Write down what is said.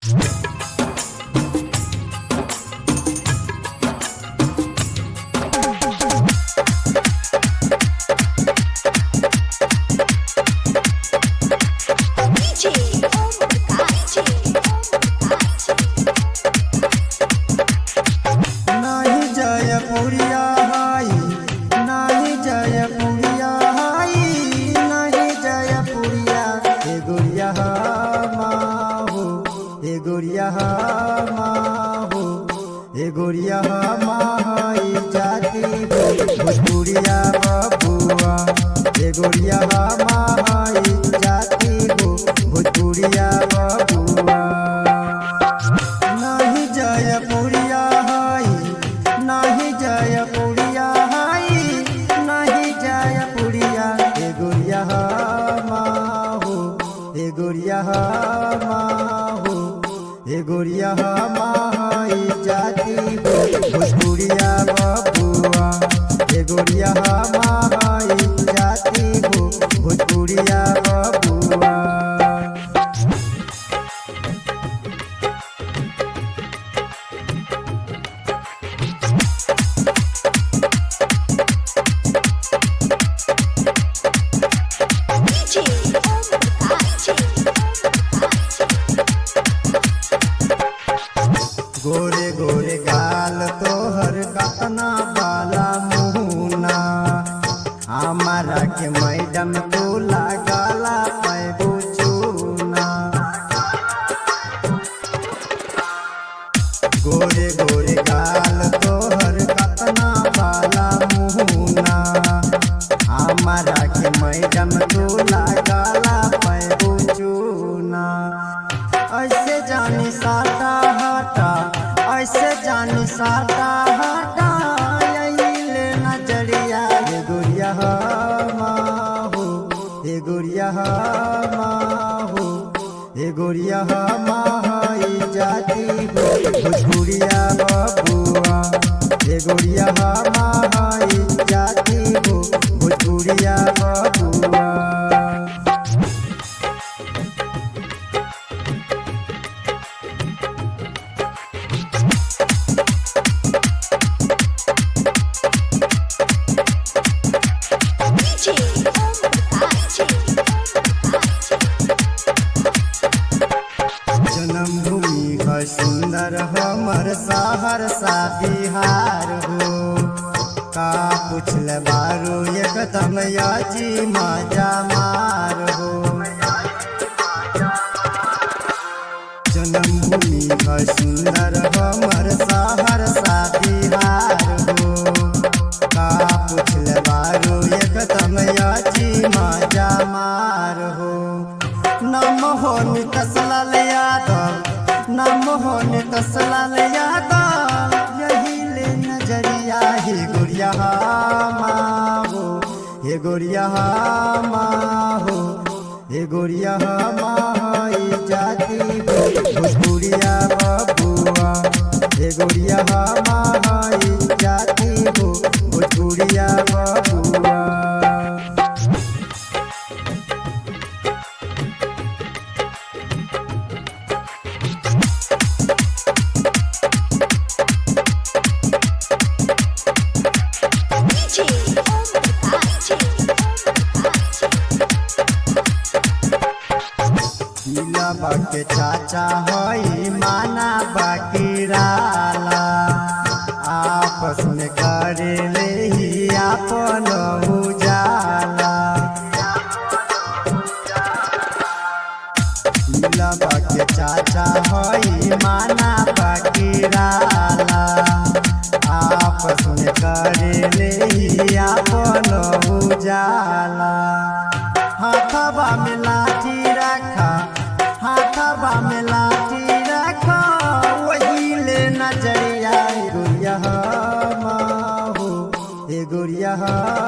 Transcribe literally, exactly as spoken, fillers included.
गोरिया माहो ए गोरिया माई जाती भोजपुरिया बबुआ ए गोरिया माई जाती भोजपुरिया बबुआ नहीं जयपुरिया हाई नहीं जयपुरिया हाई नहीं जयपुरिया ए गोरिया माहो ए गोरिया माहो ए गोरिया माई जाती भोजपुरिया बबुआ ए गोरिया माई जाती भोजपुरिया बबुआ गोरे गोरे गाल तोहर कतना बाला मुहना हमारा के मैडम को लगाला पैबू चूना गोरे गोरे गाल तोहर कतना बाला मुहना हमारा के मैडम को लगाला पैबू चूना ऐसे जानी साटा हटा ऐसे जानी साटा हटा ले नजरिया ये गोरिया माहो ये गोरिया माहो ये गोरिया माई जाती भोजपुरिया बबुआ ये गोरिया माई जाती भोजपुरिया बबुआ जन्मभूमि है सुंदर हमर सहरसा बिहार हो का पूछल बारू एकदम याजी मजा मार हो जन्मभूमि है सुंदर हमर सहरसा बिहार हो का पूछल बारू एकदम याजी मजा मार हो नम हो नितसलाल यादव नम हो नितसलाल यादव यही ले नजरिया हे गोरिया माहो हे गोरिया माहो हे गोरिया माई जाती भोजपुरिया बबुआ हे गोरिया माई जाती भोजपुरिया बबुआ बाके चाचा होई माना बाकी राला आपस में करे ले ही आपन उजाला मिला बाके चाचा होई माना बाकी राला आपस में करे ले ही आपन उजाला हाथवा में लाठी रखा हाथवा में लाठी रखो वही ले नजरिया गोरिया माहो ए गोरिया